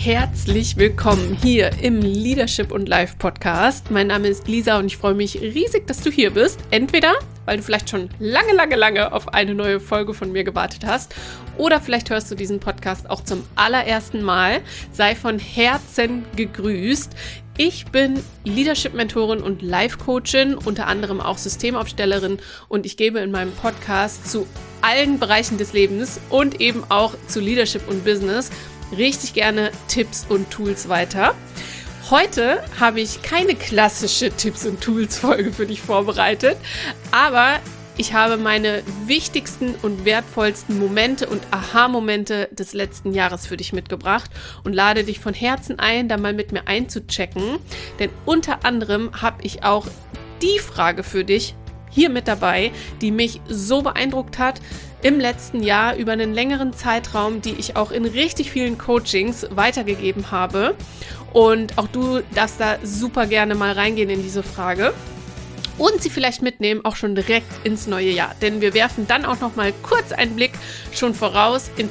herzlich willkommen hier im Leadership und Life Podcast. Mein Name ist Lisa und ich freue mich riesig, dass du hier bist. Entweder, weil du vielleicht schon lange auf eine neue Folge von mir gewartet hast oder vielleicht hörst du diesen Podcast auch zum allerersten Mal. Sei von Herzen gegrüßt. Ich bin Leadership-Mentorin und Life-Coachin, unter anderem auch Systemaufstellerin und ich gebe in meinem Podcast zu allen Bereichen des Lebens und eben auch zu Leadership und Business richtig gerne Tipps und Tools weiter. Heute habe ich keine klassische Tipps- und Tools-Folge für dich vorbereitet, aber ich habe meine wichtigsten und wertvollsten Momente und Aha-Momente des letzten Jahres für dich mitgebracht und lade dich von Herzen ein, da mal mit mir einzuchecken. Denn unter anderem habe ich auch die Frage für dich hier mit dabei, die mich so beeindruckt hat im letzten Jahr über einen längeren Zeitraum, die ich auch in richtig vielen Coachings weitergegeben habe. Und auch du darfst da super gerne mal reingehen in diese Frage. Und sie vielleicht mitnehmen, auch schon direkt ins neue Jahr. Denn wir werfen dann auch noch mal kurz einen Blick schon voraus in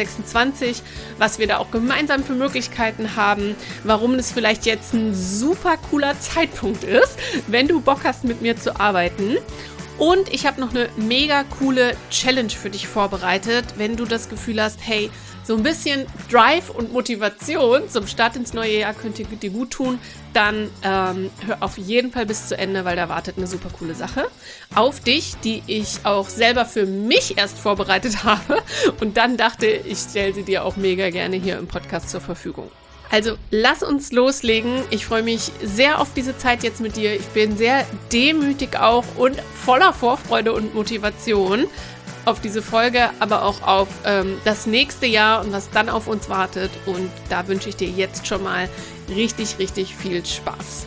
2026, was wir da auch gemeinsam für Möglichkeiten haben, warum es vielleicht jetzt ein super cooler Zeitpunkt ist, wenn du Bock hast, mit mir zu arbeiten. Und ich habe noch eine mega coole Challenge für dich vorbereitet, wenn du das Gefühl hast, hey, so ein bisschen Drive und Motivation zum Start ins neue Jahr könnte dir gut tun, dann hör auf jeden Fall bis zu Ende, weil da wartet eine super coole Sache auf dich, die ich auch selber für mich erst vorbereitet habe und dann dachte, ich stelle sie dir auch mega gerne hier im Podcast zur Verfügung. Also lass uns loslegen. Ich freue mich sehr auf diese Zeit jetzt mit dir. Ich bin sehr demütig auch und voller Vorfreude und Motivation auf diese Folge, aber auch auf das nächste Jahr und was dann auf uns wartet. Und da wünsche ich dir jetzt schon mal richtig viel Spaß.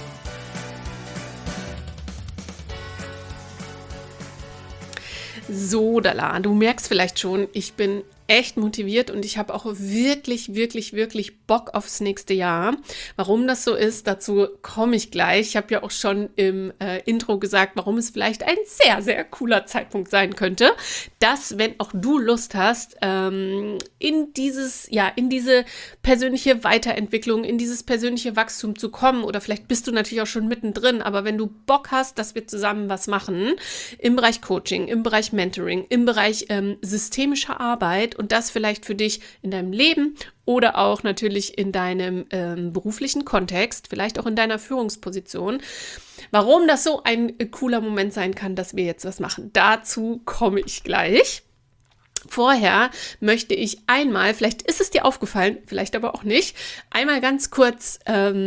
So, Dala, du merkst vielleicht schon, ich bin echt motiviert und ich habe auch wirklich Bock aufs nächste Jahr. Warum das so ist, dazu komme ich gleich. Ich habe ja auch schon im Intro gesagt, warum es vielleicht ein sehr cooler Zeitpunkt sein könnte, dass, wenn auch du Lust hast, in diese persönliche Weiterentwicklung, in dieses persönliche Wachstum zu kommen, oder vielleicht bist du natürlich auch schon mittendrin, aber wenn du Bock hast, dass wir zusammen was machen im Bereich Coaching, im Bereich Mentoring, im Bereich systemischer Arbeit, und das vielleicht für dich in deinem Leben oder auch natürlich in deinem beruflichen Kontext, vielleicht auch in deiner Führungsposition. Warum das so ein cooler Moment sein kann, dass wir jetzt was machen, dazu komme ich gleich. Vorher möchte ich einmal, vielleicht ist es dir aufgefallen, vielleicht aber auch nicht, einmal ganz kurz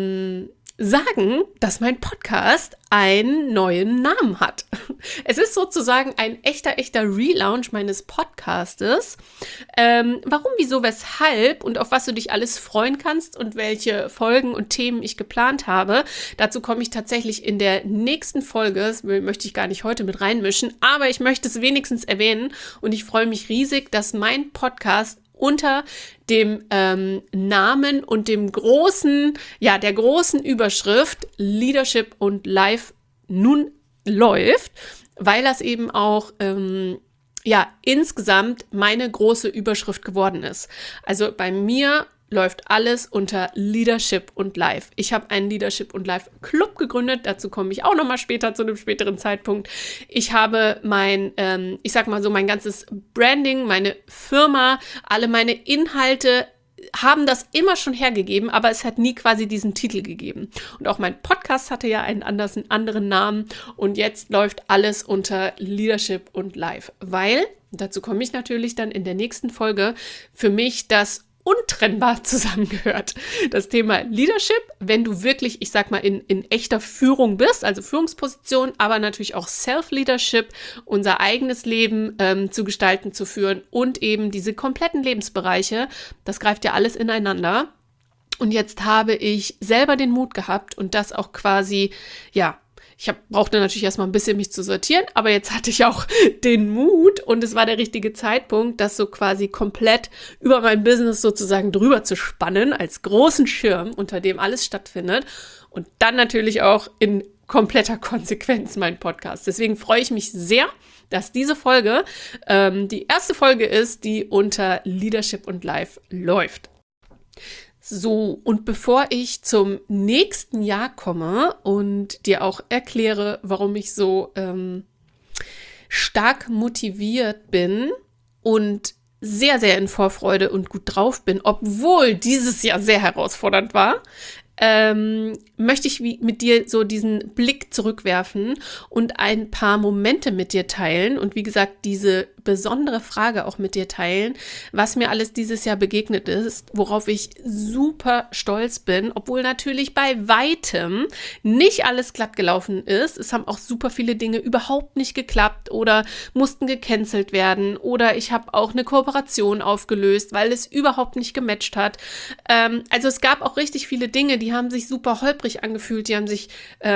sagen, dass mein Podcast einen neuen Namen hat. Es ist sozusagen ein echter Relaunch meines Podcastes. Warum, wieso, weshalb und auf was du dich alles freuen kannst und welche Folgen und Themen ich geplant habe, dazu komme ich tatsächlich in der nächsten Folge. Das möchte ich gar nicht heute mit reinmischen, aber ich möchte es wenigstens erwähnen und ich freue mich riesig, dass mein Podcast unter dem Namen und dem der großen Überschrift Leadership und Life nun läuft, weil das eben auch insgesamt meine große Überschrift geworden ist. Also bei mir läuft alles unter Leadership und Life. Ich habe einen Leadership und Life Club gegründet, dazu komme ich auch nochmal später zu einem späteren Zeitpunkt. Ich habe mein ganzes Branding, meine Firma, alle meine Inhalte haben das immer schon hergegeben, aber es hat nie quasi diesen Titel gegeben. Und auch mein Podcast hatte ja einen anderen Namen und jetzt läuft alles unter Leadership und Life, weil, dazu komme ich natürlich dann in der nächsten Folge, für mich das untrennbar zusammengehört. Das Thema Leadership, wenn du wirklich, in echter Führung bist, also Führungsposition, aber natürlich auch Self-Leadership, unser eigenes Leben zu gestalten, zu führen und eben diese kompletten Lebensbereiche, das greift ja alles ineinander. Und jetzt habe ich selber den Mut gehabt und das auch quasi, brauchte natürlich erstmal ein bisschen mich zu sortieren, aber jetzt hatte ich auch den Mut und es war der richtige Zeitpunkt, das so quasi komplett über mein Business sozusagen drüber zu spannen, als großen Schirm, unter dem alles stattfindet und dann natürlich auch in kompletter Konsequenz mein Podcast. Deswegen freue ich mich sehr, dass diese Folge die erste Folge ist, die unter Leadership und Life läuft. So, und bevor ich zum nächsten Jahr komme und dir auch erkläre, warum ich so stark motiviert bin und sehr, sehr in Vorfreude und gut drauf bin, obwohl dieses Jahr sehr herausfordernd war, möchte ich mit dir so diesen Blick zurückwerfen und ein paar Momente mit dir teilen und wie gesagt, diese besondere Frage auch mit dir teilen, was mir alles dieses Jahr begegnet ist, worauf ich super stolz bin, obwohl natürlich bei weitem nicht alles glatt gelaufen ist. Es haben auch super viele Dinge überhaupt nicht geklappt oder mussten gecancelt werden oder ich habe auch eine Kooperation aufgelöst, weil es überhaupt nicht gematcht hat. Also es gab auch richtig viele Dinge, die haben sich super holprig angefühlt, die haben sich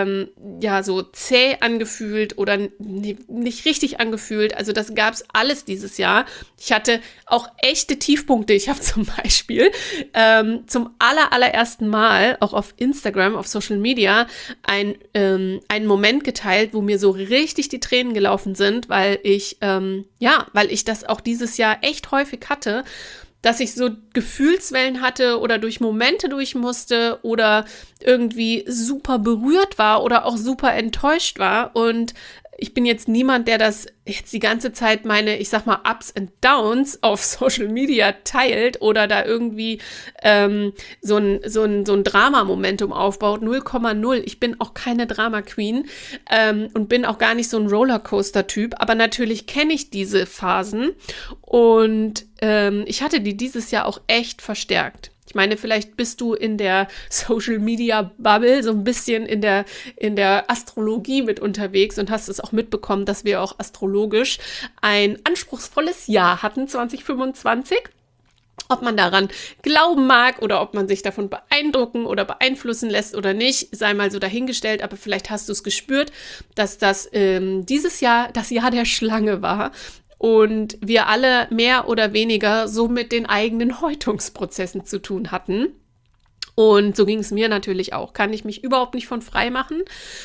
so zäh angefühlt oder nicht richtig angefühlt. Also das gab es alles dieses Jahr. Ich hatte auch echte Tiefpunkte. Ich habe zum Beispiel zum allerersten Mal auch auf Instagram, auf Social Media, einen Moment geteilt, wo mir so richtig die Tränen gelaufen sind, weil ich das auch dieses Jahr echt häufig hatte, dass ich so Gefühlswellen hatte oder durch Momente durch musste oder irgendwie super berührt war oder auch super enttäuscht war. Und ich bin jetzt niemand, der das jetzt die ganze Zeit meine, ich sag mal, Ups and Downs auf Social Media teilt oder da irgendwie so ein Drama-Momentum aufbaut. 0,0. Ich bin auch keine Drama-Queen und bin auch gar nicht so ein Rollercoaster-Typ. Aber natürlich kenne ich diese Phasen und ich hatte die dieses Jahr auch echt verstärkt. Ich meine, vielleicht bist du in der Social-Media-Bubble so ein bisschen in der Astrologie mit unterwegs und hast es auch mitbekommen, dass wir auch astrologisch ein anspruchsvolles Jahr hatten, 2025. Ob man daran glauben mag oder ob man sich davon beeindrucken oder beeinflussen lässt oder nicht, sei mal so dahingestellt. Aber vielleicht hast du es gespürt, dass das dieses Jahr das Jahr der Schlange war. Und wir alle mehr oder weniger so mit den eigenen Häutungsprozessen zu tun hatten. Und so ging es mir natürlich auch. Kann ich mich überhaupt nicht von frei machen.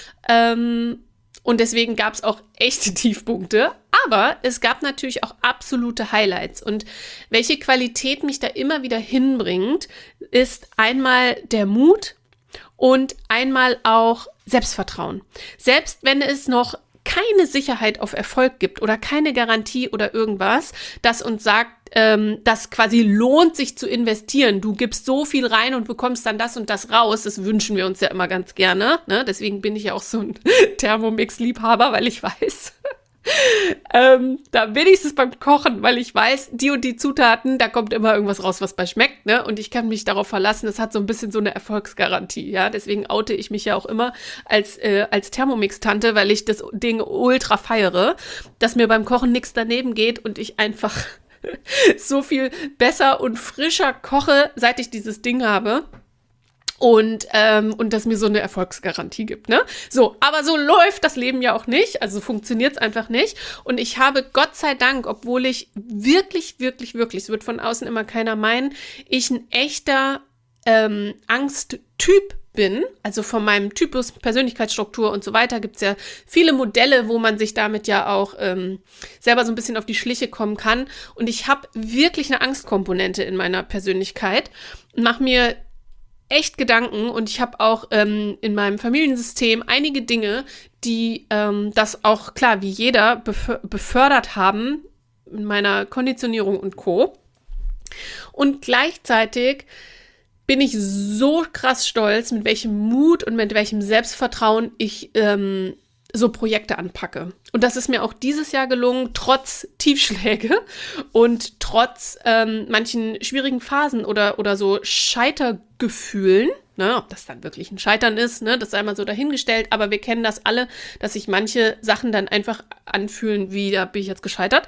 Und deswegen gab es auch echte Tiefpunkte. Aber es gab natürlich auch absolute Highlights. Und welche Qualität mich da immer wieder hinbringt, ist einmal der Mut und einmal auch Selbstvertrauen. Selbst wenn es noch keine Sicherheit auf Erfolg gibt oder keine Garantie oder irgendwas, das uns sagt, dass quasi lohnt, sich zu investieren. Du gibst so viel rein und bekommst dann das und das raus. Das wünschen wir uns ja immer ganz gerne. Ne? Deswegen bin ich ja auch so ein Thermomix-Liebhaber, weil ich weiß, da bin ich es beim Kochen, weil ich weiß, die und die Zutaten, da kommt immer irgendwas raus, was bei schmeckt, ne? Und ich kann mich darauf verlassen, es hat so ein bisschen so eine Erfolgsgarantie, ja? Deswegen oute ich mich ja auch immer als Thermomix-Tante, weil ich das Ding ultra feiere, dass mir beim Kochen nichts daneben geht und ich einfach so viel besser und frischer koche, seit ich dieses Ding habe. Und das mir so eine Erfolgsgarantie gibt, ne? So, aber so läuft das Leben ja auch nicht, also funktioniert es einfach nicht. Und ich habe Gott sei Dank, obwohl ich wirklich, es wird von außen immer keiner meinen, ich ein echter Angsttyp bin, also von meinem Typus, Persönlichkeitsstruktur und so weiter, gibt es ja viele Modelle, wo man sich damit ja auch selber so ein bisschen auf die Schliche kommen kann. Und ich habe wirklich eine Angstkomponente in meiner Persönlichkeit und mache mir echt Gedanken und ich habe auch in meinem Familiensystem einige Dinge, die das auch, klar, wie jeder befördert haben in meiner Konditionierung und Co. Und gleichzeitig bin ich so krass stolz, mit welchem Mut und mit welchem Selbstvertrauen ich so Projekte anpacke. Und das ist mir auch dieses Jahr gelungen, trotz Tiefschläge und trotz manchen schwierigen Phasen oder so Scheitergefühlen. Ne, ob das dann wirklich ein Scheitern ist, ne, das sei mal so dahingestellt. Aber wir kennen das alle, dass sich manche Sachen dann einfach anfühlen, wie, da bin ich jetzt gescheitert.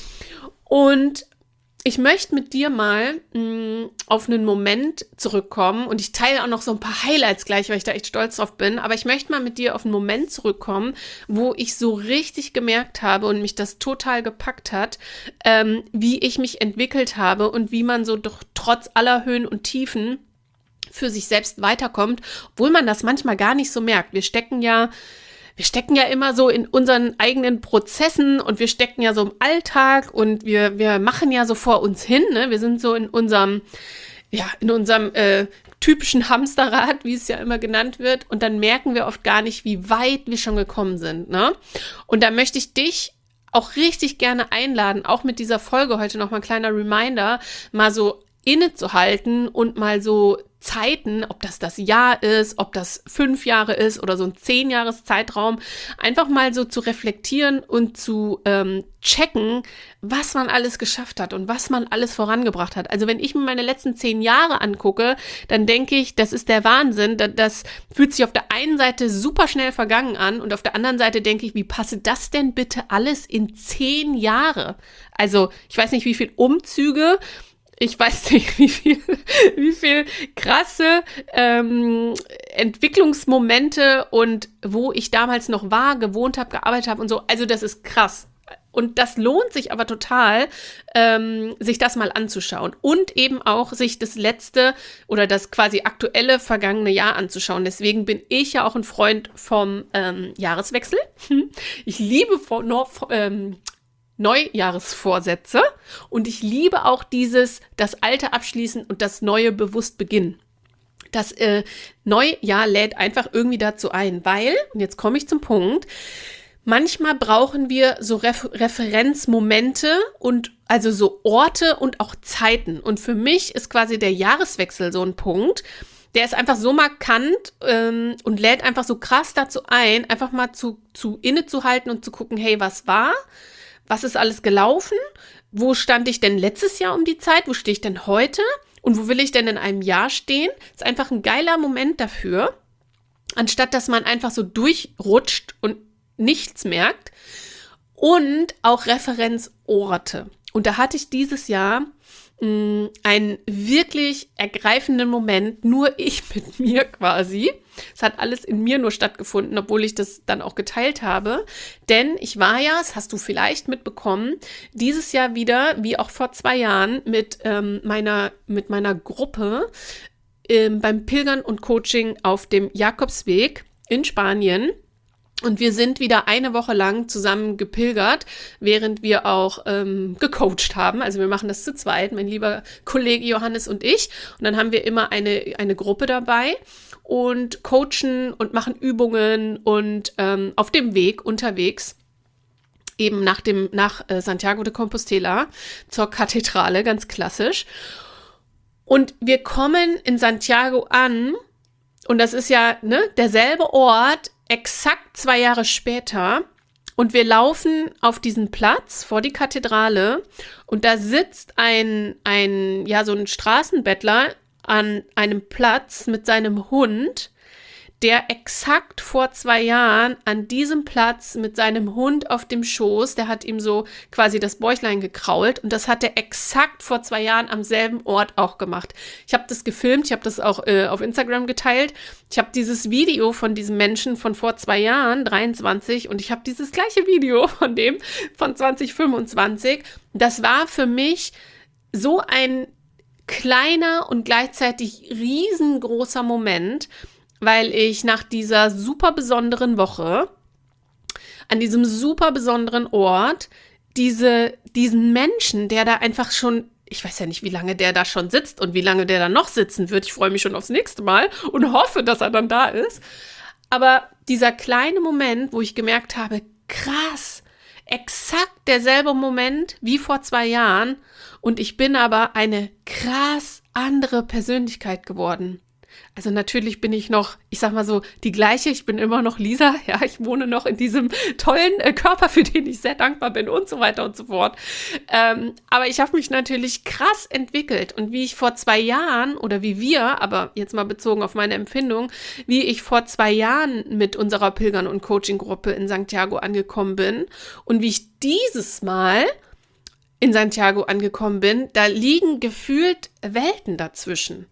Und ich möchte mit dir mal auf einen Moment zurückkommen und ich teile auch noch so ein paar Highlights gleich, weil ich da echt stolz drauf bin, aber ich möchte mal mit dir auf einen Moment zurückkommen, wo ich so richtig gemerkt habe und mich das total gepackt hat, wie ich mich entwickelt habe und wie man so doch trotz aller Höhen und Tiefen für sich selbst weiterkommt, obwohl man das manchmal gar nicht so merkt. Wir stecken ja immer so in unseren eigenen Prozessen und wir stecken ja so im Alltag und wir machen ja so vor uns hin, ne? Wir sind so in unserem in unserem typischen Hamsterrad, wie es ja immer genannt wird. Und dann merken wir oft gar nicht, wie weit wir schon gekommen sind, ne? Und da möchte ich dich auch richtig gerne einladen, auch mit dieser Folge heute nochmal ein kleiner Reminder, mal so innezuhalten und mal so Zeiten, ob das Jahr ist, ob das 5 Jahre ist oder so ein 10-Jahres-Zeitraum, einfach mal so zu reflektieren und zu checken, was man alles geschafft hat und was man alles vorangebracht hat. Also wenn ich mir meine letzten 10 Jahre angucke, dann denke ich, das ist der Wahnsinn. Das fühlt sich auf der einen Seite super schnell vergangen an und auf der anderen Seite denke ich, wie passe das denn bitte alles in 10 Jahre? Also ich weiß nicht, wie viele Umzüge, ich weiß nicht, wie viel krasse Entwicklungsmomente und wo ich damals noch war, gewohnt habe, gearbeitet habe und so. Also das ist krass. Und das lohnt sich aber total, sich das mal anzuschauen und eben auch sich das letzte oder das quasi aktuelle vergangene Jahr anzuschauen. Deswegen bin ich ja auch ein Freund vom Jahreswechsel. Ich liebe Neujahresvorsätze und ich liebe auch das Alte abschließen und das Neue bewusst beginnen. Das neue Jahr lädt einfach irgendwie dazu ein, weil, und jetzt komme ich zum Punkt, manchmal brauchen wir so Referenzmomente und also so Orte und auch Zeiten. Und für mich ist quasi der Jahreswechsel so ein Punkt, der ist einfach so markant und lädt einfach so krass dazu ein, einfach mal zu innezuhalten und zu gucken, hey, was war? Was ist alles gelaufen? Wo stand ich denn letztes Jahr um die Zeit? Wo stehe ich denn heute? Und wo will ich denn in einem Jahr stehen? Das ist einfach ein geiler Moment dafür, anstatt dass man einfach so durchrutscht und nichts merkt. Und auch Referenzorte. Und da hatte ich dieses Jahr einen wirklich ergreifenden Moment, nur ich mit mir quasi. Es hat alles in mir nur stattgefunden, obwohl ich das dann auch geteilt habe. Denn ich war ja, das hast du vielleicht mitbekommen, dieses Jahr wieder, wie auch vor 2 Jahren, mit meiner Gruppe beim Pilgern und Coaching auf dem Jakobsweg in Spanien. Und wir sind wieder eine Woche lang zusammen gepilgert, während wir auch gecoacht haben. Also wir machen das zu zweit, mein lieber Kollege Johannes und ich. Und dann haben wir immer eine Gruppe dabei und coachen und machen Übungen und auf dem Weg unterwegs, eben nach Santiago de Compostela zur Kathedrale, ganz klassisch. Und wir kommen in Santiago an und das ist ja derselbe Ort, exakt 2 Jahre später, und wir laufen auf diesen Platz vor die Kathedrale und da sitzt so ein Straßenbettler an einem Platz mit seinem Hund, der exakt vor 2 Jahren an diesem Platz mit seinem Hund auf dem Schoß, der hat ihm so quasi das Bäuchlein gekrault und das hat er exakt vor 2 Jahren am selben Ort auch gemacht. Ich habe das gefilmt, ich habe das auch auf Instagram geteilt. Ich habe dieses Video von diesem Menschen von vor 2 Jahren, 23, und ich habe dieses gleiche Video von 2025. Das war für mich so ein kleiner und gleichzeitig riesengroßer Moment, weil ich nach dieser super besonderen Woche, an diesem super besonderen Ort, diesen Menschen, der da einfach schon, ich weiß ja nicht, wie lange der da schon sitzt und wie lange der da noch sitzen wird. Ich freue mich schon aufs nächste Mal und hoffe, dass er dann da ist. Aber dieser kleine Moment, wo ich gemerkt habe, krass, exakt derselbe Moment wie vor 2 Jahren und ich bin aber eine krass andere Persönlichkeit geworden. Also natürlich bin ich noch, ich sag mal so, die gleiche. Ich bin immer noch Lisa. Ja, ich wohne noch in diesem tollen Körper, für den ich sehr dankbar bin und so weiter und so fort. Aber ich habe mich natürlich krass entwickelt. Und wie ich vor 2 Jahren, oder wie wir, aber jetzt mal bezogen auf meine Empfindung, wie ich vor 2 Jahren mit unserer Pilgern- und Coaching-Gruppe in Santiago angekommen bin und wie ich dieses Mal in Santiago angekommen bin, da liegen gefühlt Welten dazwischen.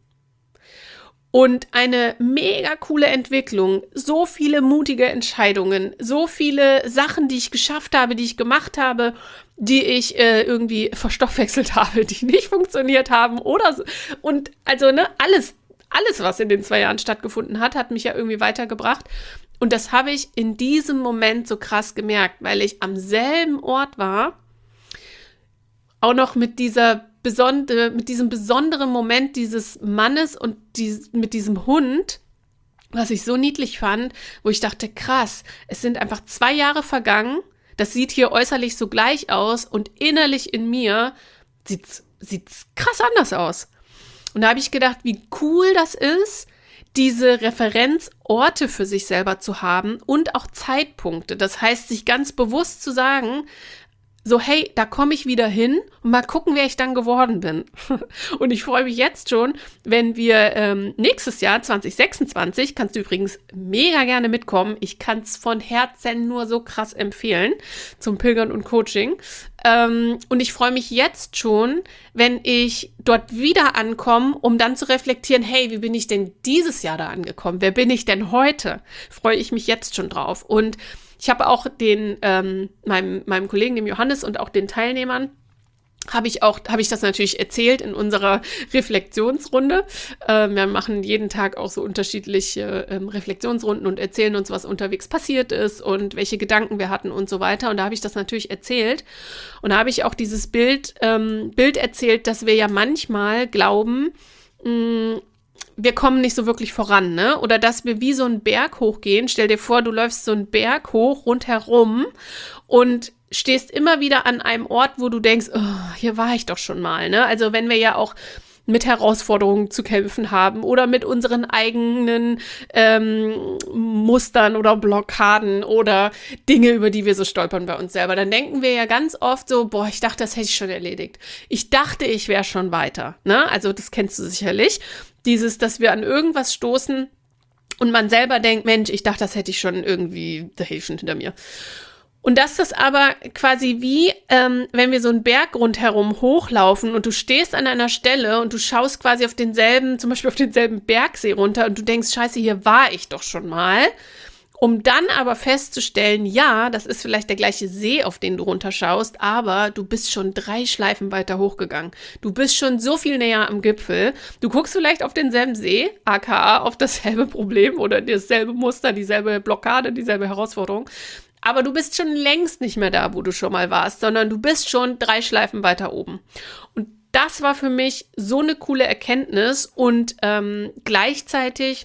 Und eine mega coole Entwicklung, so viele mutige Entscheidungen, so viele Sachen, die ich geschafft habe, die ich gemacht habe, die ich irgendwie verstoffwechselt habe, die nicht funktioniert haben oder so. Und also alles, was in den 2 Jahren stattgefunden hat, hat mich ja irgendwie weitergebracht. Und das habe ich in diesem Moment so krass gemerkt, weil ich am selben Ort war, auch noch mit dieser mit diesem besonderen Moment dieses Mannes und mit diesem Hund, was ich so niedlich fand, wo ich dachte, krass, es sind einfach 2 Jahre vergangen, das sieht hier äußerlich so gleich aus und innerlich in mir sieht's krass anders aus. Und da habe ich gedacht, wie cool das ist, diese Referenzorte für sich selber zu haben und auch Zeitpunkte. Das heißt, sich ganz bewusst zu sagen, so, hey, da komme ich wieder hin und mal gucken, wer ich dann geworden bin. Und ich freue mich jetzt schon, wenn wir nächstes Jahr, 2026, kannst du übrigens mega gerne mitkommen. Ich kann es von Herzen nur so krass empfehlen zum Pilgern und Coaching. Und ich freue mich jetzt schon, wenn ich dort wieder ankomme, um dann zu reflektieren, hey, wie bin ich denn dieses Jahr da angekommen? Wer bin ich denn heute? Freue ich mich jetzt schon drauf. Und ich habe auch meinem Kollegen, dem Johannes, und auch den Teilnehmern, habe ich das natürlich erzählt in unserer Reflexionsrunde. Wir machen jeden Tag auch so unterschiedliche Reflexionsrunden und erzählen uns, was unterwegs passiert ist und welche Gedanken wir hatten und so weiter. Und da habe ich das natürlich erzählt. Und da habe ich auch dieses Bild erzählt, dass wir ja manchmal glauben, wir kommen nicht so wirklich voran, ne? Oder dass wir wie so einen Berg hochgehen. Stell dir vor, du läufst so einen Berg hoch, rundherum und stehst immer wieder an einem Ort, wo du denkst, oh, hier war ich doch schon mal, ne? Also wenn wir ja auch mit Herausforderungen zu kämpfen haben oder mit unseren eigenen Mustern oder Blockaden oder Dinge, über die wir so stolpern bei uns selber, dann denken wir ja ganz oft so, boah, ich dachte, das hätte ich schon erledigt. Ich dachte, ich wäre schon weiter, ne? Also das kennst du sicherlich. Dass wir an irgendwas stoßen und man selber denkt, Mensch, ich dachte, das hätte ich schon irgendwie, da hätte ich schon hinter mir. Und dass das aber quasi wie, wenn wir so einen Berg rundherum hochlaufen und du stehst an einer Stelle und du schaust quasi zum Beispiel auf denselben Bergsee runter und du denkst, scheiße, hier war ich doch schon mal. Um dann aber festzustellen, ja, das ist vielleicht der gleiche See, auf den du runterschaust, aber du bist schon 3 Schleifen weiter hochgegangen. Du bist schon so viel näher am Gipfel. Du guckst vielleicht auf denselben See, aka auf dasselbe Problem oder dasselbe Muster, dieselbe Blockade, dieselbe Herausforderung. Aber du bist schon längst nicht mehr da, wo du schon mal warst, sondern du bist schon 3 Schleifen weiter oben. Und das war für mich so eine coole Erkenntnis und gleichzeitig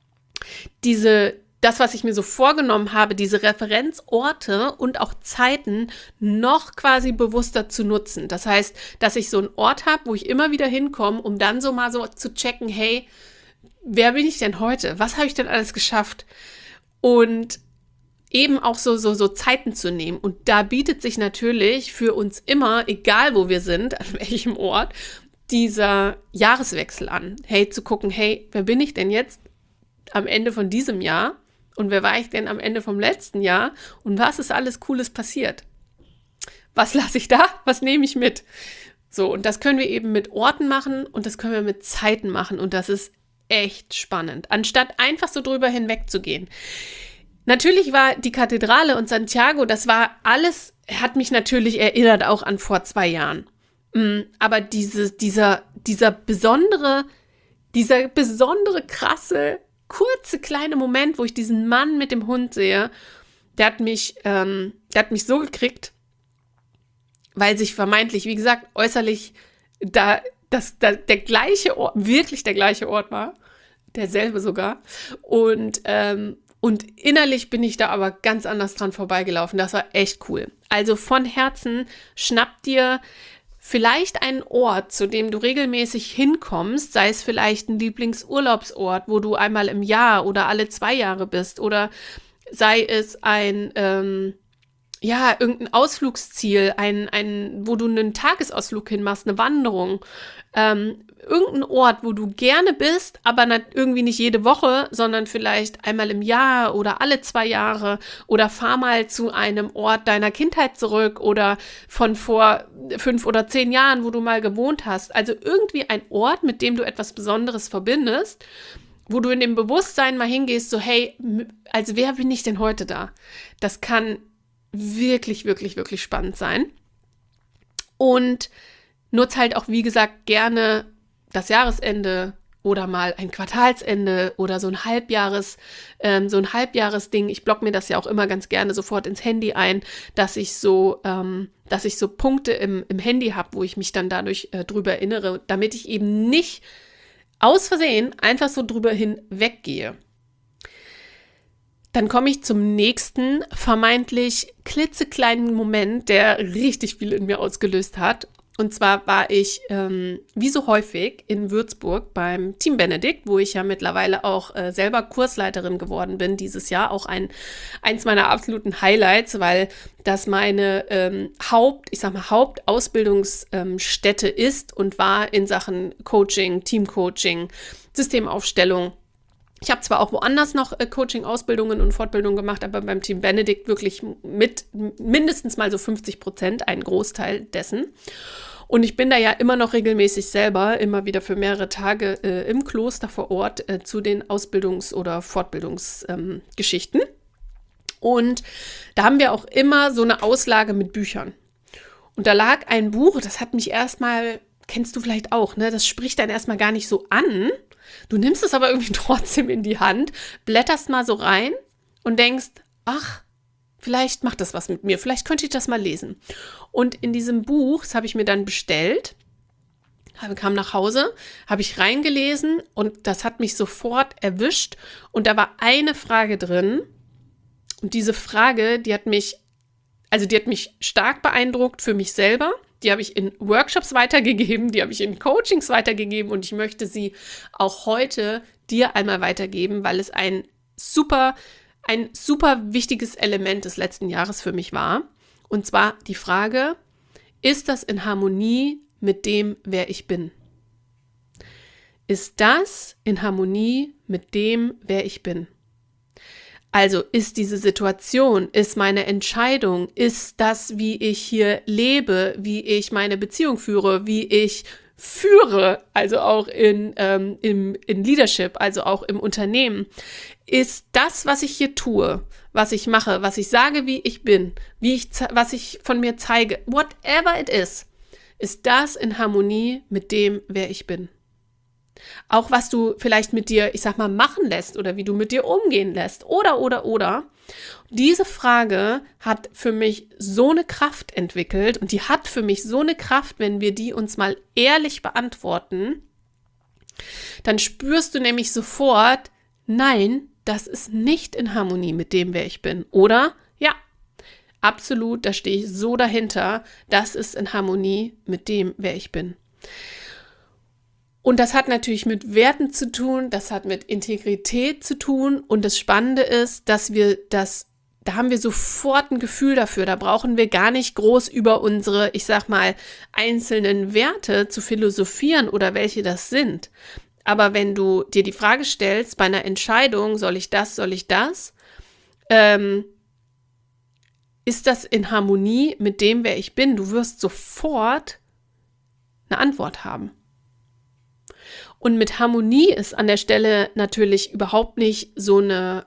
das, was ich mir so vorgenommen habe, diese Referenzorte und auch Zeiten noch quasi bewusster zu nutzen. Das heißt, dass ich so einen Ort habe, wo ich immer wieder hinkomme, um dann so mal so zu checken, hey, wer bin ich denn heute? Was habe ich denn alles geschafft? Und eben auch so Zeiten zu nehmen. Und da bietet sich natürlich für uns immer, egal wo wir sind, an welchem Ort, dieser Jahreswechsel an. Hey, zu gucken, hey, wer bin ich denn jetzt am Ende von diesem Jahr? Und wer war ich denn am Ende vom letzten Jahr? Und was ist alles Cooles passiert? Was lasse ich da? Was nehme ich mit? So, und das können wir eben mit Orten machen und das können wir mit Zeiten machen. Und das ist echt spannend, anstatt einfach so drüber hinwegzugehen. Natürlich war die Kathedrale und Santiago, das war alles, hat mich natürlich erinnert auch an vor 2 Jahren. Aber dieser besondere, krasse, kurze, kleine Moment, wo ich diesen Mann mit dem Hund sehe, der hat mich so gekriegt, weil sich vermeintlich, wie gesagt, äußerlich der gleiche Ort, wirklich der gleiche Ort war, derselbe sogar. Und innerlich bin ich da aber ganz anders dran vorbeigelaufen. Das war echt cool. Also von Herzen, schnapp dir vielleicht einen Ort, zu dem du regelmäßig hinkommst, sei es vielleicht ein Lieblingsurlaubsort, wo du einmal im Jahr oder alle 2 Jahre bist, oder sei es irgendein Ausflugsziel, wo du einen Tagesausflug hinmachst, eine Wanderung, irgendein Ort, wo du gerne bist, aber irgendwie nicht jede Woche, sondern vielleicht einmal im Jahr oder alle 2 Jahre, oder fahr mal zu einem Ort deiner Kindheit zurück oder von vor 5 oder 10 Jahren, wo du mal gewohnt hast. Also irgendwie ein Ort, mit dem du etwas Besonderes verbindest, wo du in dem Bewusstsein mal hingehst, so hey, also wer bin ich denn heute da? Das kann wirklich, wirklich, wirklich spannend sein. Und nutz halt auch, wie gesagt, gerne das Jahresende oder mal ein Quartalsende oder so ein Halbjahresding. Ich blocke mir das ja auch immer ganz gerne sofort ins Handy ein, dass ich so Punkte im Handy habe, wo ich mich dann dadurch drüber erinnere, damit ich eben nicht aus Versehen einfach so drüber hinweggehe. Dann komme ich zum nächsten vermeintlich klitzekleinen Moment, der richtig viel in mir ausgelöst hat. Und zwar war ich, wie so häufig, in Würzburg beim Team Benedikt, wo ich ja mittlerweile auch selber Kursleiterin geworden bin dieses Jahr. Auch eins meiner absoluten Highlights, weil das meine Hauptausbildungsstätte ist und war in Sachen Coaching, Teamcoaching, Systemaufstellung. Ich habe zwar auch woanders noch Coaching-Ausbildungen und Fortbildungen gemacht, aber beim Team Benedikt wirklich mit mindestens mal so 50%, einen Großteil dessen. Und ich bin da ja immer noch regelmäßig selber, immer wieder für mehrere Tage im Kloster vor Ort zu den Ausbildungs- oder Fortbildungsgeschichten. Und da haben wir auch immer so eine Auslage mit Büchern. Und da lag ein Buch, das hat mich erstmal, kennst du vielleicht auch, ne? Das spricht dann erstmal gar nicht so an. Du nimmst es aber irgendwie trotzdem in die Hand, blätterst mal so rein und denkst, ach, vielleicht macht das was mit mir, vielleicht könnte ich das mal lesen. Und in diesem Buch, das habe ich mir dann bestellt, kam nach Hause, habe ich reingelesen und das hat mich sofort erwischt. Und da war eine Frage drin und diese Frage, die hat mich stark beeindruckt für mich selber. Die habe ich in Workshops weitergegeben, die habe ich in Coachings weitergegeben und ich möchte sie auch heute dir einmal weitergeben, weil es ein super wichtiges Element des letzten Jahres für mich war. Und zwar die Frage, ist das in Harmonie mit dem, wer ich bin? Ist das in Harmonie mit dem, wer ich bin? Also ist diese Situation, ist meine Entscheidung, ist das, wie ich hier lebe, wie ich meine Beziehung führe, wie ich führe, also auch in Leadership, also auch im Unternehmen, ist das, was ich hier tue, was ich mache, was ich sage, wie ich bin, was ich von mir zeige, whatever it is das in Harmonie mit dem, wer ich bin? Auch was du vielleicht mit dir, ich sag mal, machen lässt oder wie du mit dir umgehen lässt oder. Diese Frage hat für mich so eine Kraft entwickelt und die hat für mich so eine Kraft, wenn wir die uns mal ehrlich beantworten, dann spürst du nämlich sofort, nein, das ist nicht in Harmonie mit dem, wer ich bin. Oder? Ja, absolut, da stehe ich so dahinter, das ist in Harmonie mit dem, wer ich bin. Und das hat natürlich mit Werten zu tun, das hat mit Integrität zu tun. Und das Spannende ist, da haben wir sofort ein Gefühl dafür. Da brauchen wir gar nicht groß über unsere, ich sag mal, einzelnen Werte zu philosophieren oder welche das sind. Aber wenn du dir die Frage stellst, bei einer Entscheidung, soll ich das, ist das in Harmonie mit dem, wer ich bin? Du wirst sofort eine Antwort haben. Und mit Harmonie ist an der Stelle natürlich überhaupt nicht so eine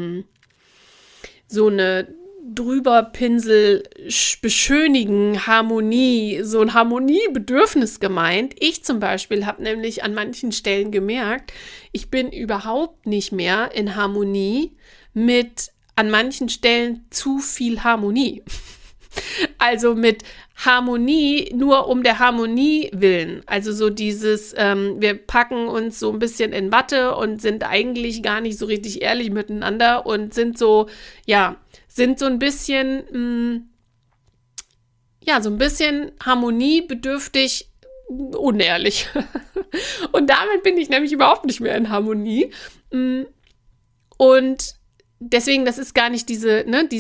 drüberpinsel beschönigen Harmonie, so ein Harmoniebedürfnis gemeint. Ich zum Beispiel habe nämlich an manchen Stellen gemerkt, ich bin überhaupt nicht mehr in Harmonie mit an manchen Stellen zu viel Harmonie. Also mit Harmonie nur um der Harmonie willen. Also so dieses, wir packen uns so ein bisschen in Watte und sind eigentlich gar nicht so richtig ehrlich miteinander und sind so ein bisschen, so ein bisschen harmoniebedürftig, unehrlich. Und damit bin ich nämlich überhaupt nicht mehr in Harmonie. Und deswegen, das ist gar nicht diese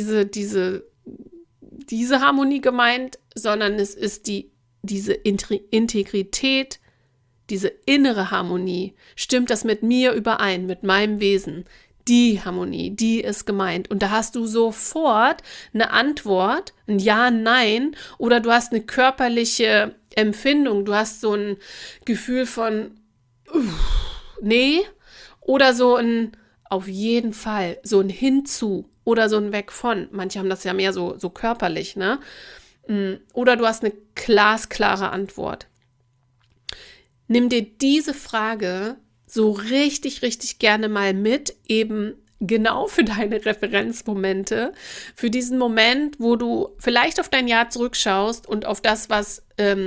Harmonie gemeint, sondern es ist diese Integrität, diese innere Harmonie. Stimmt das mit mir überein, mit meinem Wesen? Die Harmonie, die ist gemeint. Und da hast du sofort eine Antwort, ein Ja, Nein, oder du hast eine körperliche Empfindung, du hast so ein Gefühl von nee, oder so ein auf jeden Fall, so ein Hinzu oder so ein Weg von. Manche haben das ja mehr so körperlich, ne? Oder du hast eine glasklare Antwort. Nimm dir diese Frage so richtig, richtig gerne mal mit, eben genau für deine Referenzmomente, für diesen Moment, wo du vielleicht auf dein Jahr zurückschaust und auf das, was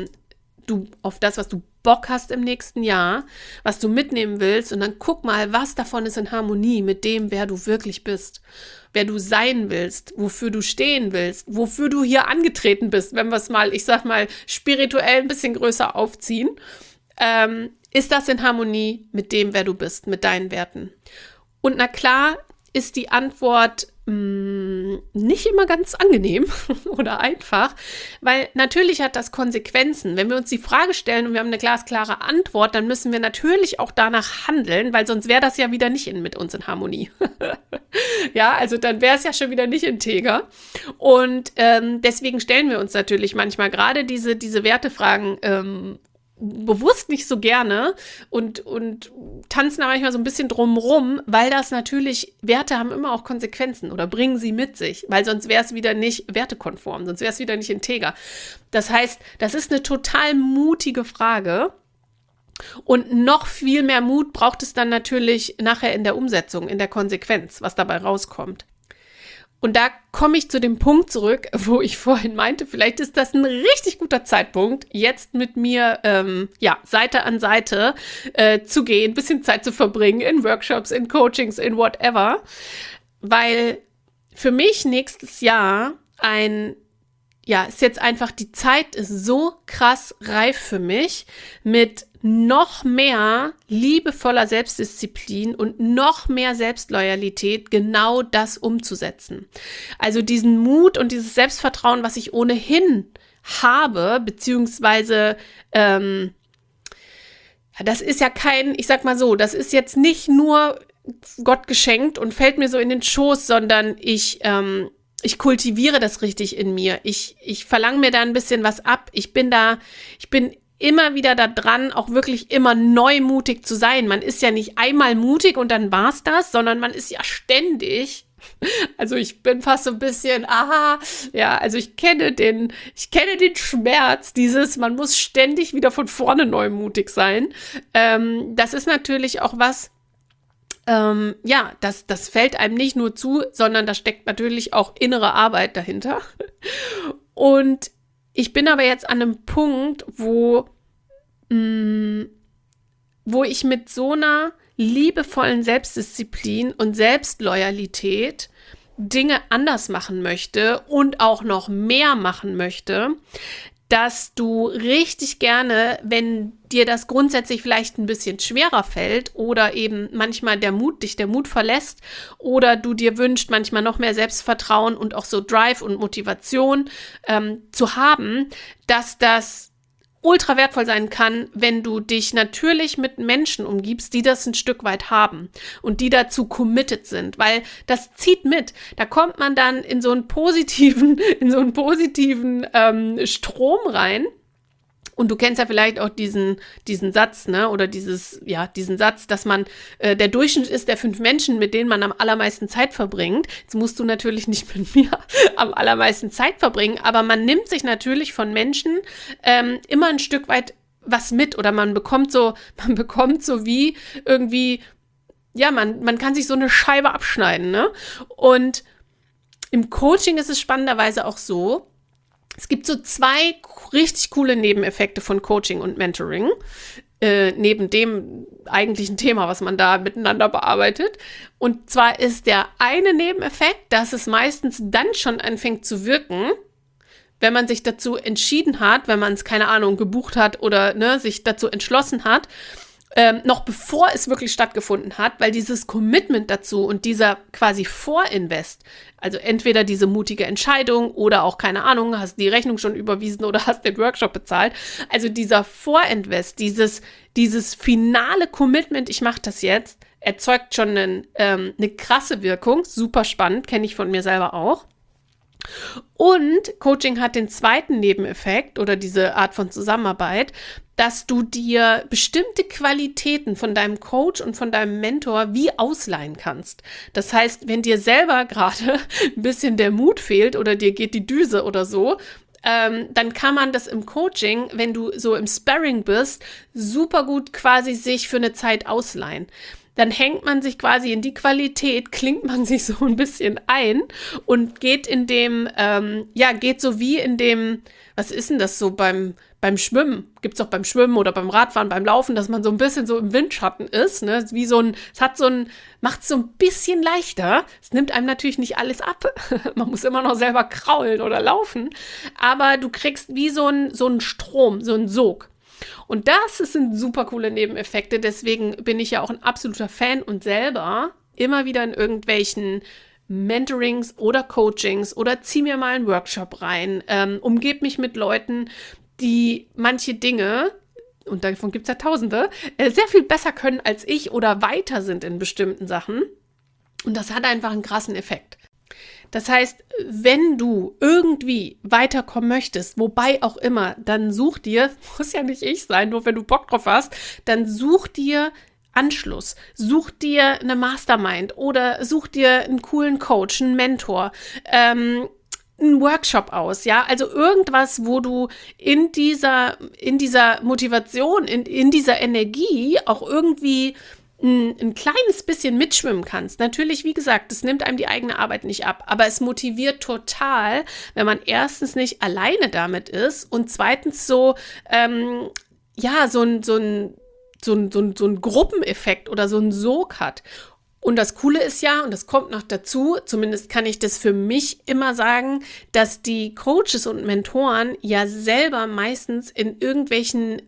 du Bock hast im nächsten Jahr, was du mitnehmen willst, und dann guck mal, was davon ist in Harmonie mit dem, wer du wirklich bist, wer du sein willst, wofür du stehen willst, wofür du hier angetreten bist, wenn wir es mal, ich sag mal, spirituell ein bisschen größer aufziehen. Ist das in Harmonie mit dem, wer du bist, mit deinen Werten? Und na klar ist die Antwort nicht immer ganz angenehm oder einfach, weil natürlich hat das Konsequenzen. Wenn wir uns die Frage stellen und wir haben eine glasklare Antwort, dann müssen wir natürlich auch danach handeln, weil sonst wäre das ja wieder nicht mit uns in Harmonie. Ja, also dann wäre es ja schon wieder nicht integer. Und deswegen stellen wir uns natürlich manchmal gerade diese Wertefragen bewusst nicht so gerne und tanzen da manchmal so ein bisschen drumrum, weil das natürlich, Werte haben immer auch Konsequenzen oder bringen sie mit sich, weil sonst wäre es wieder nicht wertekonform, sonst wäre es wieder nicht integer. Das heißt, das ist eine total mutige Frage und noch viel mehr Mut braucht es dann natürlich nachher in der Umsetzung, in der Konsequenz, was dabei rauskommt. Und da komme ich zu dem Punkt zurück, wo ich vorhin meinte, vielleicht ist das ein richtig guter Zeitpunkt, jetzt mit mir Seite an Seite zu gehen, ein bisschen Zeit zu verbringen in Workshops, in Coachings, in whatever. Weil für mich nächstes Jahr ist jetzt einfach, die Zeit ist so krass reif für mich, mit noch mehr liebevoller Selbstdisziplin und noch mehr Selbstloyalität genau das umzusetzen. Also diesen Mut und dieses Selbstvertrauen, was ich ohnehin habe, beziehungsweise das ist ja ich sag mal so, das ist jetzt nicht nur Gott geschenkt und fällt mir so in den Schoß, sondern ich kultiviere das richtig in mir. Ich verlange mir da ein bisschen was ab. Ich bin immer wieder da dran, auch wirklich immer neu mutig zu sein. Man ist ja nicht einmal mutig und dann war's das, sondern man ist ja ständig. Also ich bin fast so ein bisschen, also ich kenne den Schmerz man muss ständig wieder von vorne neu mutig sein. Das ist natürlich auch was, das fällt einem nicht nur zu, sondern da steckt natürlich auch innere Arbeit dahinter. Und ich bin aber jetzt an einem Punkt, wo ich mit so einer liebevollen Selbstdisziplin und Selbstloyalität Dinge anders machen möchte und auch noch mehr machen möchte, dass du richtig gerne, wenn dir das grundsätzlich vielleicht ein bisschen schwerer fällt oder eben manchmal der Mut verlässt oder du dir wünschst, manchmal noch mehr Selbstvertrauen und auch so Drive und Motivation zu haben, dass das ultra wertvoll sein kann, wenn du dich natürlich mit Menschen umgibst, die das ein Stück weit haben und die dazu committed sind, weil das zieht mit. Da kommt man dann in so einen positiven Strom rein. Und du kennst ja vielleicht auch diesen Satz, ne? Oder diesen Satz, dass man der Durchschnitt ist der 5 Menschen, mit denen man am allermeisten Zeit verbringt. Jetzt musst du natürlich nicht mit mir am allermeisten Zeit verbringen, aber man nimmt sich natürlich von Menschen immer ein Stück weit was mit oder man bekommt so wie irgendwie, ja, man kann sich so eine Scheibe abschneiden, ne? Und im Coaching ist es spannenderweise auch so, es gibt so 2 richtig coole Nebeneffekte von Coaching und Mentoring, neben dem eigentlichen Thema, was man da miteinander bearbeitet. Und zwar ist der eine Nebeneffekt, dass es meistens dann schon anfängt zu wirken, wenn man sich dazu entschieden hat, wenn man es, keine Ahnung, gebucht hat oder sich dazu entschlossen hat, noch bevor es wirklich stattgefunden hat, weil dieses Commitment dazu und dieser quasi Vorinvest, also entweder diese mutige Entscheidung oder auch, keine Ahnung, hast die Rechnung schon überwiesen oder hast den Workshop bezahlt, also dieser Vorinvest, dieses finale Commitment, ich mache das jetzt, erzeugt schon eine krasse Wirkung, super spannend, kenne ich von mir selber auch. Und Coaching hat den zweiten Nebeneffekt oder diese Art von Zusammenarbeit, dass du dir bestimmte Qualitäten von deinem Coach und von deinem Mentor wie ausleihen kannst. Das heißt, wenn dir selber gerade ein bisschen der Mut fehlt oder dir geht die Düse oder so, dann kann man das im Coaching, wenn du so im Sparring bist, super gut quasi sich für eine Zeit ausleihen. Dann hängt man sich quasi in die Qualität, klingt man sich so ein bisschen ein und geht geht so wie in dem, was ist denn das so beim Schwimmen? Gibt es auch beim Schwimmen oder beim Radfahren, beim Laufen, dass man so ein bisschen so im Windschatten ist, ne? Wie macht es so ein bisschen leichter. Es nimmt einem natürlich nicht alles ab. Man muss immer noch selber kraulen oder laufen. Aber du kriegst wie so einen Strom, so einen Sog. Und das sind super coole Nebeneffekte. Deswegen bin ich ja auch ein absoluter Fan und selber immer wieder in irgendwelchen Mentorings oder Coachings oder zieh mir mal einen Workshop rein, umgebe mich mit Leuten, die manche Dinge, und davon gibt es ja Tausende, sehr viel besser können als ich oder weiter sind in bestimmten Sachen. Und das hat einfach einen krassen Effekt. Das heißt, wenn du irgendwie weiterkommen möchtest, wobei auch immer, dann such dir, muss ja nicht ich sein, nur wenn du Bock drauf hast, dann such dir Anschluss, such dir eine Mastermind oder such dir einen coolen Coach, einen Mentor, einen Workshop aus, ja, also irgendwas, wo du in dieser Motivation, in dieser Energie auch irgendwie ein kleines bisschen mitschwimmen kannst. Natürlich, wie gesagt, das nimmt einem die eigene Arbeit nicht ab, aber es motiviert total, wenn man erstens nicht alleine damit ist und zweitens so ein Gruppeneffekt oder so ein Sog hat. Und das Coole ist ja, und das kommt noch dazu, zumindest kann ich das für mich immer sagen, dass die Coaches und Mentoren ja selber meistens in irgendwelchen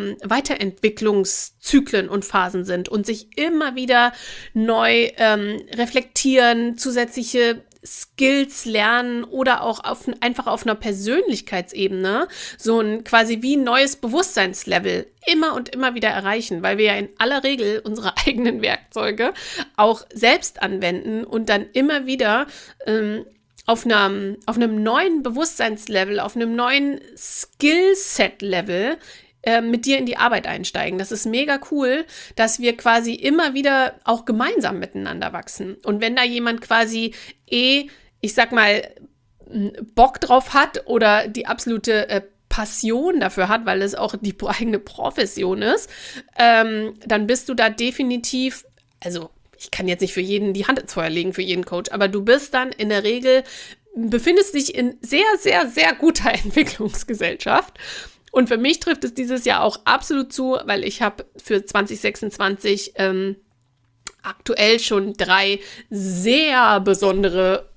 Weiterentwicklungszyklen und Phasen sind und sich immer wieder neu reflektieren, zusätzliche Skills lernen oder auch einfach auf einer Persönlichkeitsebene so ein quasi wie ein neues Bewusstseinslevel immer und immer wieder erreichen, weil wir ja in aller Regel unsere eigenen Werkzeuge auch selbst anwenden und dann immer wieder auf einem neuen Bewusstseinslevel, auf einem neuen Skillset-Level mit dir in die Arbeit einsteigen. Das ist mega cool, dass wir quasi immer wieder auch gemeinsam miteinander wachsen. Und wenn da jemand quasi ich sag mal, Bock drauf hat oder die absolute Passion dafür hat, weil es auch die eigene Profession ist, dann bist du da definitiv, also ich kann jetzt nicht für jeden die Hand ins Feuer legen, für jeden Coach, aber du bist dann in der Regel, befindest dich in sehr, sehr, sehr guter Entwicklungsgesellschaft. Und für mich trifft es dieses Jahr auch absolut zu, weil ich habe für 2026 aktuell schon 3 sehr besondere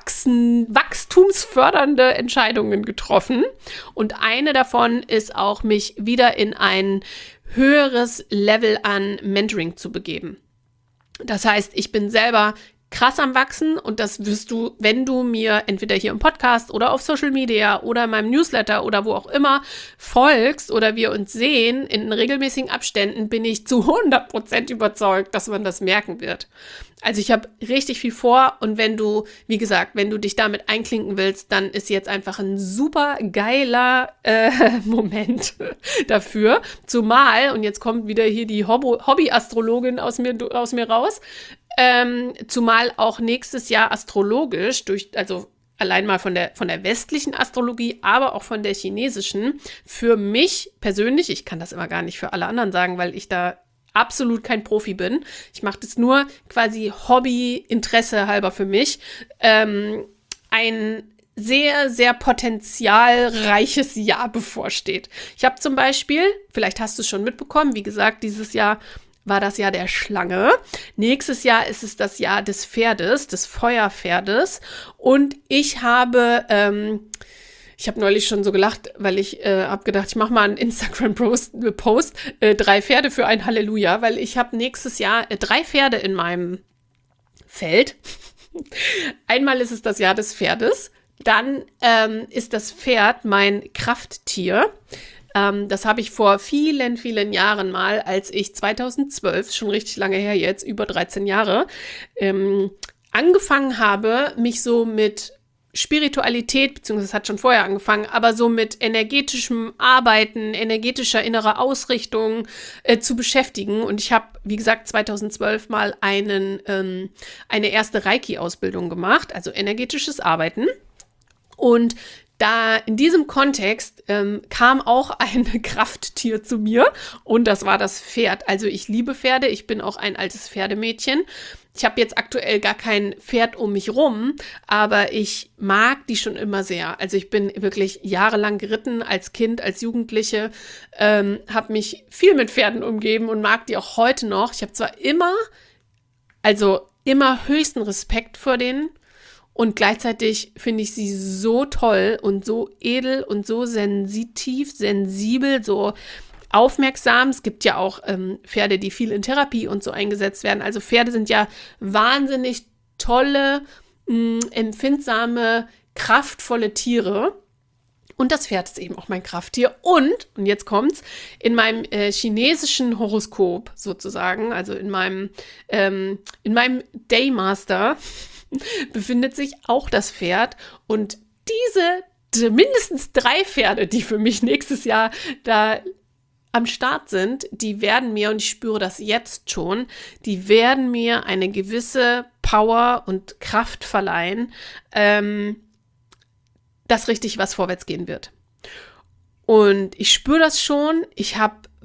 wachstumsfördernde Entscheidungen getroffen. Und eine davon ist auch, mich wieder in ein höheres Level an Mentoring zu begeben. Das heißt, ich bin selber krass am Wachsen und das wirst du, wenn du mir entweder hier im Podcast oder auf Social Media oder in meinem Newsletter oder wo auch immer folgst oder wir uns sehen, in regelmäßigen Abständen bin ich zu 100% überzeugt, dass man das merken wird. Also ich habe richtig viel vor und wenn du, wie gesagt, wenn du dich damit einklinken willst, dann ist jetzt einfach ein super geiler Moment dafür. Zumal, und jetzt kommt wieder hier die Hobby-Astrologin aus mir raus, zumal auch nächstes Jahr astrologisch, also allein mal von der westlichen Astrologie, aber auch von der chinesischen, für mich persönlich, ich kann das immer gar nicht für alle anderen sagen, weil ich da absolut kein Profi bin. Ich mache das nur quasi Hobby-Interesse halber für mich. Ein sehr, sehr potenzialreiches Jahr bevorsteht. Ich habe zum Beispiel, vielleicht hast du es schon mitbekommen, wie gesagt, dieses Jahr war das Jahr der Schlange. Nächstes Jahr ist es das Jahr des Pferdes, des Feuerpferdes. Und ich habe neulich schon so gelacht, weil ich habe gedacht, ich mache mal einen Instagram-Post, 3 Pferde für ein Halleluja, weil ich habe nächstes Jahr 3 Pferde in meinem Feld. Einmal ist es das Jahr des Pferdes, dann ist das Pferd mein Krafttier. Das habe ich vor vielen, vielen Jahren mal, als ich 2012, schon richtig lange her jetzt, über 13 Jahre, angefangen habe, mich so mit Spiritualität, beziehungsweise es hat schon vorher angefangen, aber so mit energetischem Arbeiten, energetischer innerer Ausrichtung zu beschäftigen. Und ich habe, wie gesagt, 2012 mal eine erste Reiki-Ausbildung gemacht, also energetisches Arbeiten. Und da in diesem Kontext kam auch ein Krafttier zu mir und das war das Pferd. Also ich liebe Pferde, ich bin auch ein altes Pferdemädchen. Ich habe jetzt aktuell gar kein Pferd um mich rum, aber ich mag die schon immer sehr. Also ich bin wirklich jahrelang geritten, als Kind, als Jugendliche, habe mich viel mit Pferden umgeben und mag die auch heute noch. Ich habe zwar immer höchsten Respekt vor denen und gleichzeitig finde ich sie so toll und so edel und so sensibel, so aufmerksam. Es gibt ja auch Pferde, die viel in Therapie und so eingesetzt werden. Also Pferde sind ja wahnsinnig tolle, empfindsame, kraftvolle Tiere. Und das Pferd ist eben auch mein Krafttier. Und jetzt kommt's, in meinem chinesischen Horoskop sozusagen, also in meinem Daymaster befindet sich auch das Pferd. Und diese mindestens 3 Pferde, die für mich nächstes Jahr da am Start sind, die werden mir, und ich spüre das jetzt schon, die werden mir eine gewisse Power und Kraft verleihen, dass richtig was vorwärts gehen wird. Und ich spüre das schon. Ich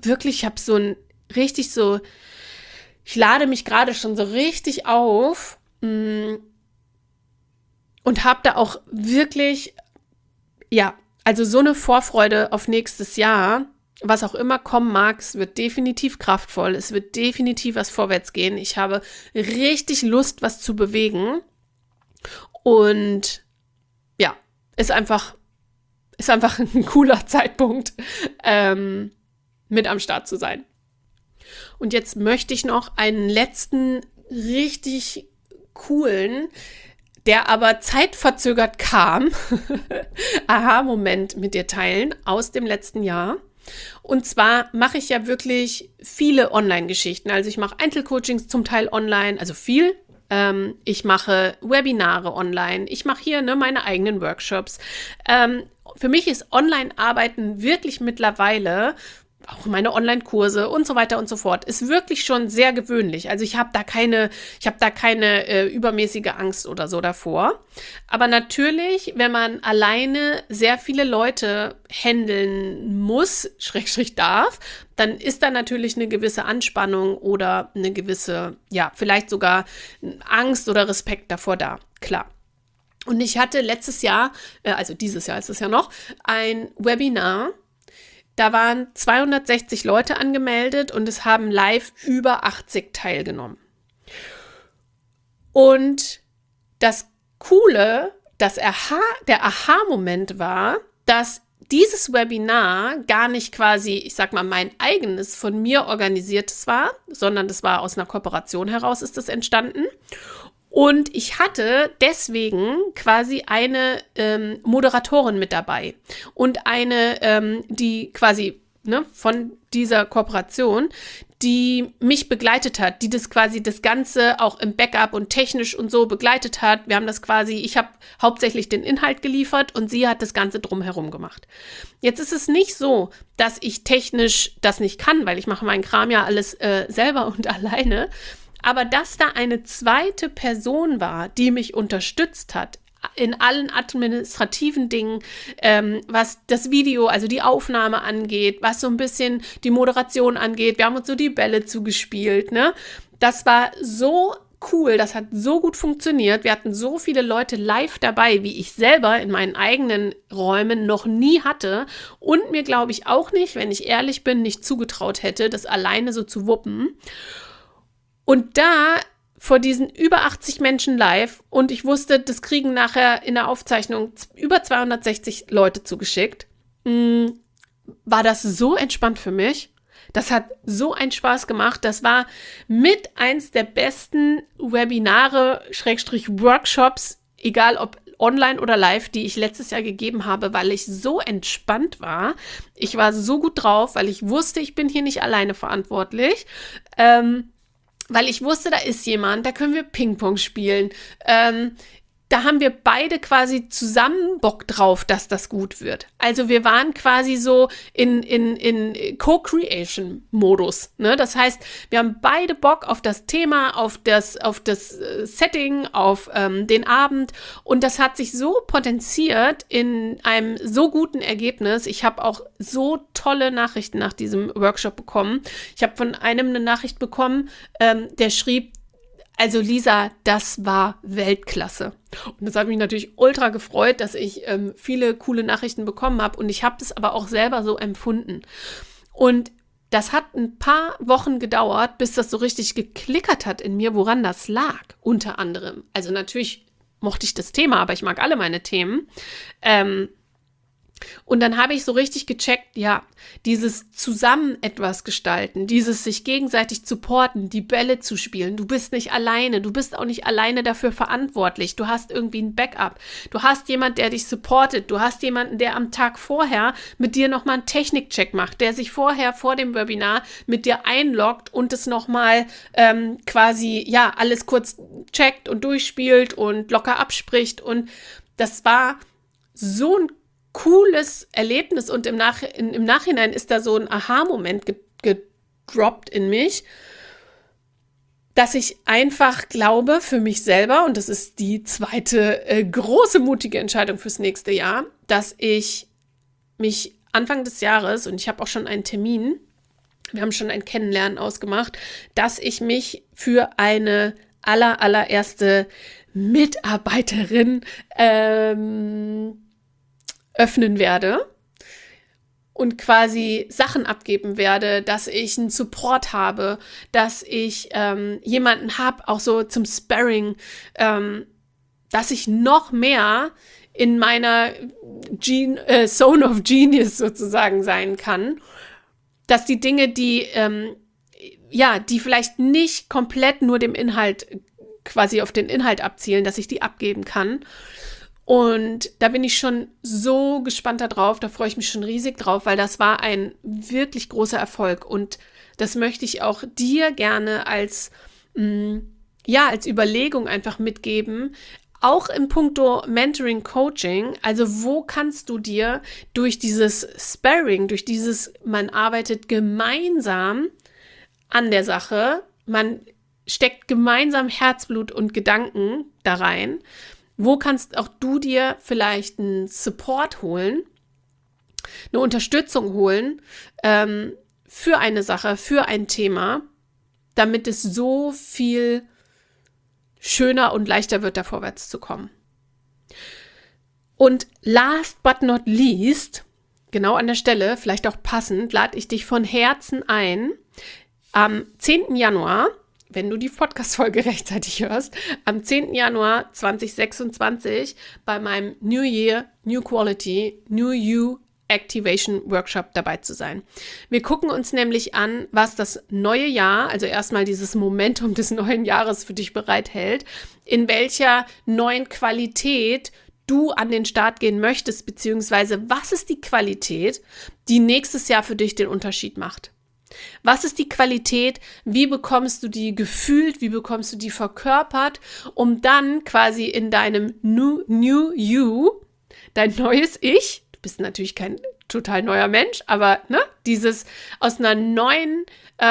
lade mich gerade schon so richtig auf und habe da auch wirklich, also so eine Vorfreude auf nächstes Jahr. Was auch immer kommen mag, es wird definitiv kraftvoll, es wird definitiv was vorwärts gehen. Ich habe richtig Lust, was zu bewegen. Und ja, ist einfach ein cooler Zeitpunkt, mit am Start zu sein. Und jetzt möchte ich noch einen letzten richtig coolen, der aber zeitverzögert kam, Aha-Moment mit dir teilen aus dem letzten Jahr. Und zwar mache ich ja wirklich viele Online-Geschichten. Also ich mache Einzelcoachings zum Teil online, also viel. Ich mache Webinare online. Ich mache hier meine eigenen Workshops. Für mich ist Online-Arbeiten wirklich mittlerweile, auch meine Online-Kurse und so weiter und so fort, ist wirklich schon sehr gewöhnlich. Also ich habe da keine übermäßige Angst oder so davor. Aber natürlich, wenn man alleine sehr viele Leute handeln muss, / darf, dann ist da natürlich eine gewisse Anspannung oder eine gewisse, vielleicht sogar Angst oder Respekt davor da. Klar. Und ich hatte letztes Jahr, also dieses Jahr ist es ja noch, ein Webinar. Da waren 260 Leute angemeldet und es haben live über 80 teilgenommen. Und das Coole, der Aha-Moment war, dass dieses Webinar gar nicht quasi, ich sag mal, mein eigenes, von mir organisiertes war, sondern das war aus einer Kooperation heraus, ist das entstanden. Und ich hatte deswegen quasi eine Moderatorin mit dabei und eine, die quasi von dieser Kooperation, die mich begleitet hat, die das Ganze auch im Backup und technisch und so begleitet hat. Wir haben das ich habe hauptsächlich den Inhalt geliefert und sie hat das Ganze drumherum gemacht. Jetzt ist es nicht so, dass ich technisch das nicht kann, weil ich mache meinen Kram ja alles selber und alleine. Aber dass da eine zweite Person war, die mich unterstützt hat in allen administrativen Dingen, was das Video, also die Aufnahme angeht, was so ein bisschen die Moderation angeht. Wir haben uns so die Bälle zugespielt, Das war so cool, das hat so gut funktioniert. Wir hatten so viele Leute live dabei, wie ich selber in meinen eigenen Räumen noch nie hatte und mir, glaube ich, auch nicht, wenn ich ehrlich bin, nicht zugetraut hätte, das alleine so zu wuppen. Und da vor diesen über 80 Menschen live und ich wusste, das kriegen nachher in der Aufzeichnung über 260 Leute zugeschickt, war das so entspannt für mich. Das hat so einen Spaß gemacht. Das war mit eins der besten Webinare, Workshops, egal ob online oder live, die ich letztes Jahr gegeben habe, weil ich so entspannt war. Ich war so gut drauf, weil ich wusste, ich bin hier nicht alleine verantwortlich. Weil ich wusste, da ist jemand, da können wir Ping-Pong spielen. da haben wir beide quasi zusammen Bock drauf, dass das gut wird. Also wir waren quasi so in Co-Creation-Modus. Ne? Das heißt, wir haben beide Bock auf das Thema, auf das Setting, auf den Abend. Und das hat sich so potenziert in einem so guten Ergebnis. Ich habe auch so tolle Nachrichten nach diesem Workshop bekommen. Ich habe von einem eine Nachricht bekommen, der schrieb: Also Lisa, das war Weltklasse. Und das hat mich natürlich ultra gefreut, dass ich viele coole Nachrichten bekommen habe. Und ich habe das aber auch selber so empfunden. Und das hat ein paar Wochen gedauert, bis das so richtig geklickert hat in mir, woran das lag, unter anderem. Also natürlich mochte ich das Thema, aber ich mag alle meine Themen. Und dann habe ich so richtig gecheckt, ja, dieses zusammen etwas gestalten, dieses sich gegenseitig supporten, die Bälle zu spielen. Du bist nicht alleine, du bist auch nicht alleine dafür verantwortlich. Du hast irgendwie ein Backup. Du hast jemanden, der dich supportet. Du hast jemanden, der am Tag vorher mit dir nochmal einen Technikcheck macht, der sich vorher vor dem Webinar mit dir einloggt und es nochmal quasi, ja, alles kurz checkt und durchspielt und locker abspricht. Und das war so ein cooles Erlebnis und im Nachhinein ist da so ein Aha-Moment gedroppt in mich, dass ich einfach glaube für mich selber, und das ist die zweite große mutige Entscheidung fürs nächste Jahr, dass ich mich Anfang des Jahres, und ich habe auch schon einen Termin, wir haben schon ein Kennenlernen ausgemacht, dass ich mich für eine allererste Mitarbeiterin öffnen werde und quasi Sachen abgeben werde, dass ich einen Support habe, dass ich jemanden habe, auch so zum Sparring, dass ich noch mehr in meiner Zone of Genius sozusagen sein kann, dass die Dinge, die vielleicht nicht komplett nur dem Inhalt, quasi auf den Inhalt abzielen, dass ich die abgeben kann. Und da bin ich schon so gespannt darauf, da freue ich mich schon riesig drauf, weil das war ein wirklich großer Erfolg und das möchte ich auch dir gerne als Überlegung einfach mitgeben, auch in puncto Mentoring, Coaching, also wo kannst du dir durch dieses Sparring, durch dieses, man arbeitet gemeinsam an der Sache, man steckt gemeinsam Herzblut und Gedanken da rein. Wo kannst auch du dir vielleicht einen Support holen, eine Unterstützung holen für eine Sache, für ein Thema, damit es so viel schöner und leichter wird, da vorwärts zu kommen. Und last but not least, genau an der Stelle, vielleicht auch passend, lade ich dich von Herzen ein, am 10. Januar, wenn du die Podcast-Folge rechtzeitig hörst, am 10. Januar 2026 bei meinem New Year, New Quality, New You Activation Workshop dabei zu sein. Wir gucken uns nämlich an, was das neue Jahr, also erstmal dieses Momentum des neuen Jahres für dich bereithält, in welcher neuen Qualität du an den Start gehen möchtest, beziehungsweise was ist die Qualität, die nächstes Jahr für dich den Unterschied macht. Was ist die Qualität? Wie bekommst du die gefühlt? Wie bekommst du die verkörpert? Um dann quasi in deinem New You, dein neues Ich, du bist natürlich kein total neuer Mensch, aber dieses aus einer neuen,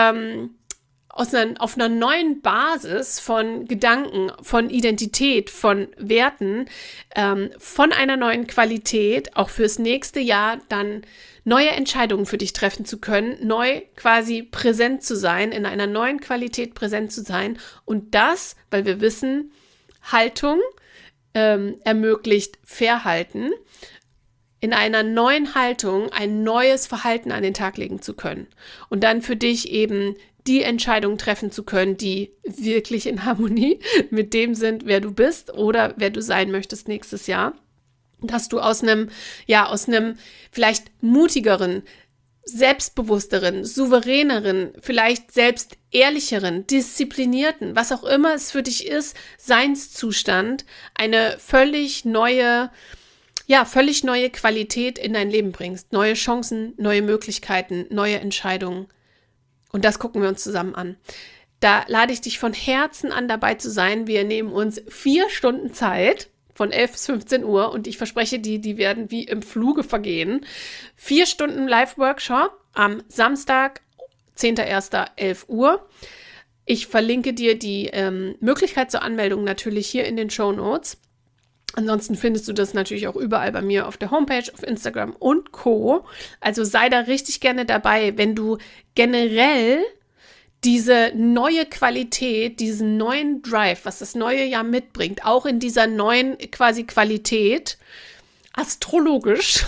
auf einer neuen Basis von Gedanken, von Identität, von Werten, von einer neuen Qualität, auch fürs nächste Jahr dann neue Entscheidungen für dich treffen zu können, neu quasi präsent zu sein, in einer neuen Qualität präsent zu sein. Und das, weil wir wissen, Haltung ermöglicht Verhalten, in einer neuen Haltung ein neues Verhalten an den Tag legen zu können. Und dann für dich eben die Entscheidungen treffen zu können, die wirklich in Harmonie mit dem sind, wer du bist oder wer du sein möchtest nächstes Jahr. Dass du aus einem vielleicht mutigeren, selbstbewussteren, souveräneren, vielleicht selbst ehrlicheren, disziplinierten, was auch immer es für dich ist, Seinszustand, eine völlig neue Qualität in dein Leben bringst. Neue Chancen, neue Möglichkeiten, neue Entscheidungen. Und das gucken wir uns zusammen an. Da lade ich dich von Herzen an, dabei zu sein. Wir nehmen uns 4 Stunden Zeit von 11 bis 15 Uhr und ich verspreche dir, die werden wie im Fluge vergehen. 4 Stunden Live-Workshop am Samstag, 10.01. 11 Uhr. Ich verlinke dir die Möglichkeit zur Anmeldung natürlich hier in den Shownotes. Ansonsten findest du das natürlich auch überall bei mir auf der Homepage, auf Instagram und Co. Also sei da richtig gerne dabei, wenn du generell diese neue Qualität, diesen neuen Drive, was das neue Jahr mitbringt, auch in dieser neuen quasi Qualität, astrologisch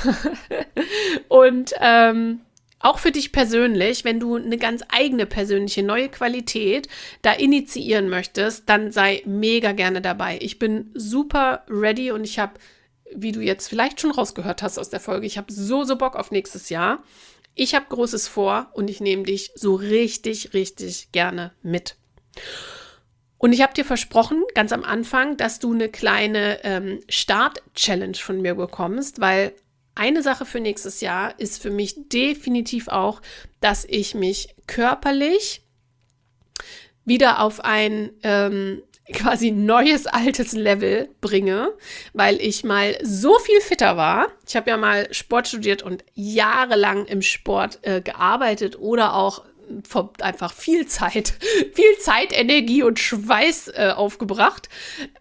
und auch für dich persönlich, wenn du eine ganz eigene persönliche neue Qualität da initiieren möchtest, dann sei mega gerne dabei. Ich bin super ready und ich habe, wie du jetzt vielleicht schon rausgehört hast aus der Folge, ich habe so Bock auf nächstes Jahr. Ich habe Großes vor und ich nehme dich so richtig, richtig gerne mit. Und ich habe dir versprochen, ganz am Anfang, dass du eine kleine Start-Challenge von mir bekommst, weil eine Sache für nächstes Jahr ist für mich definitiv auch, dass ich mich körperlich wieder auf ein quasi neues, altes Level bringe, weil ich mal so viel fitter war. Ich habe ja mal Sport studiert und jahrelang im Sport gearbeitet oder auch einfach viel Zeit, Energie und Schweiß aufgebracht.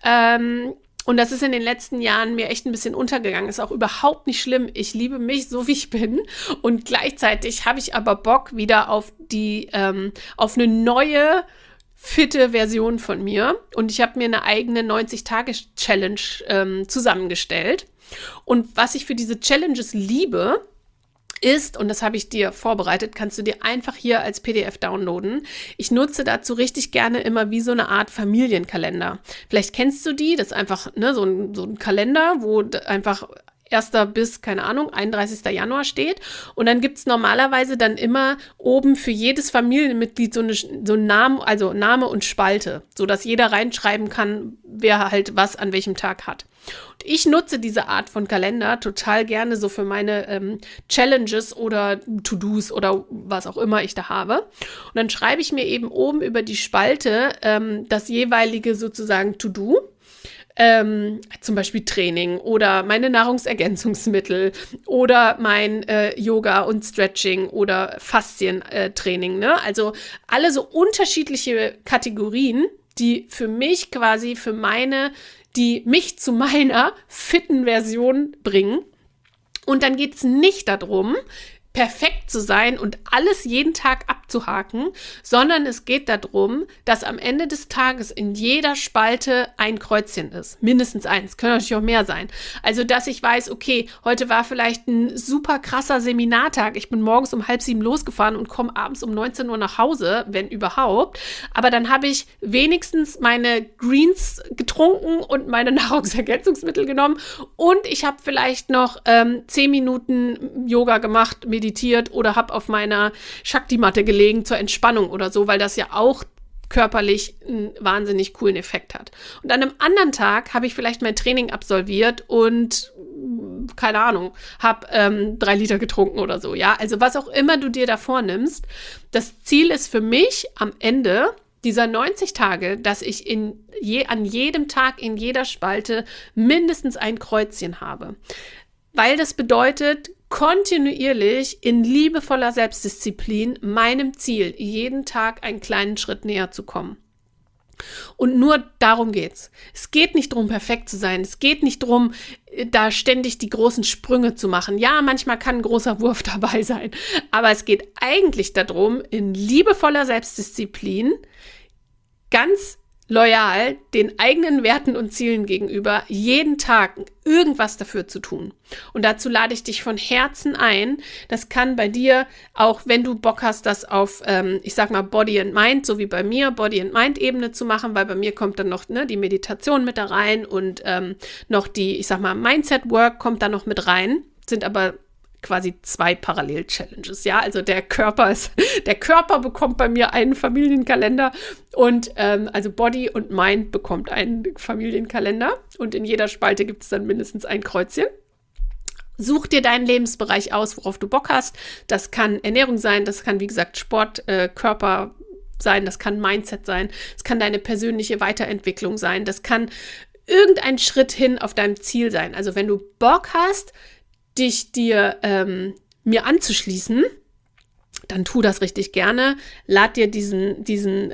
Und das ist in den letzten Jahren mir echt ein bisschen untergegangen. Ist auch überhaupt nicht schlimm. Ich liebe mich so, wie ich bin. Und gleichzeitig habe ich aber Bock wieder auf eine neue, fitte Version von mir. Und ich habe mir eine eigene 90-Tage-Challenge zusammengestellt. Und was ich für diese Challenges liebe, ist, und das habe ich dir vorbereitet, kannst du dir einfach hier als PDF downloaden. Ich nutze dazu richtig gerne immer wie so eine Art Familienkalender. Vielleicht kennst du die, das ist einfach so ein Kalender, wo einfach 1. bis, keine Ahnung, 31. Januar steht. Und dann gibt es normalerweise dann immer oben für jedes Familienmitglied so einen Namen, also Name und Spalte, sodass jeder reinschreiben kann, wer halt was an welchem Tag hat. Und ich nutze diese Art von Kalender total gerne so für meine Challenges oder To-Dos oder was auch immer ich da habe. Und dann schreibe ich mir eben oben über die Spalte das jeweilige sozusagen To-Do. Zum Beispiel Training oder meine Nahrungsergänzungsmittel oder mein Yoga und Stretching oder Faszientraining. Ne? Also alle so unterschiedliche Kategorien, die für mich quasi die mich zu meiner fitten Version bringen. Und dann geht es nicht darum, perfekt zu sein und alles jeden Tag abzuhaken, sondern es geht darum, dass am Ende des Tages in jeder Spalte ein Kreuzchen ist. Mindestens eins, können natürlich auch mehr sein. Also, dass ich weiß, okay, heute war vielleicht ein super krasser Seminartag. Ich bin morgens um 6:30 losgefahren und komme abends um 19 Uhr nach Hause, wenn überhaupt. Aber dann habe ich wenigstens meine Greens getrunken und meine Nahrungsergänzungsmittel genommen und ich habe vielleicht noch 10 Minuten Yoga gemacht, meditiert oder habe auf meiner Shakti-Matte gelegen zur Entspannung oder so, weil das ja auch körperlich einen wahnsinnig coolen Effekt hat. Und an einem anderen Tag habe ich vielleicht mein Training absolviert und keine Ahnung, habe 3 Liter getrunken oder so, ja. Also was auch immer du dir da vornimmst, das Ziel ist für mich am Ende dieser 90 Tage, dass ich an jedem Tag in jeder Spalte mindestens ein Kreuzchen habe. Weil das bedeutet, kontinuierlich in liebevoller Selbstdisziplin meinem Ziel jeden Tag einen kleinen Schritt näher zu kommen. Und nur darum geht's. Es geht nicht darum, perfekt zu sein. Es geht nicht darum, da ständig die großen Sprünge zu machen. Ja, manchmal kann ein großer Wurf dabei sein. Aber es geht eigentlich darum, in liebevoller Selbstdisziplin ganz loyal den eigenen Werten und Zielen gegenüber jeden Tag irgendwas dafür zu tun. Und dazu lade ich dich von Herzen ein. Das kann bei dir, auch wenn du Bock hast, das auf, ich sag mal, Body and Mind, so wie bei mir, Body and Mind-Ebene zu machen, weil bei mir kommt dann noch die Meditation mit da rein und noch die, ich sag mal, Mindset-Work kommt da noch mit rein, sind aber quasi 2 Parallel-Challenges, ja, also der Körper bekommt bei mir einen Familienkalender und also Body und Mind bekommt einen Familienkalender und in jeder Spalte gibt es dann mindestens ein Kreuzchen. Such dir deinen Lebensbereich aus, worauf du Bock hast. Das kann Ernährung sein, das kann, wie gesagt, Sport, Körper sein, das kann Mindset sein, das kann deine persönliche Weiterentwicklung sein, das kann irgendein Schritt hin auf deinem Ziel sein. Also wenn du Bock hast, mir anzuschließen, dann tu das richtig gerne. Lad dir dieses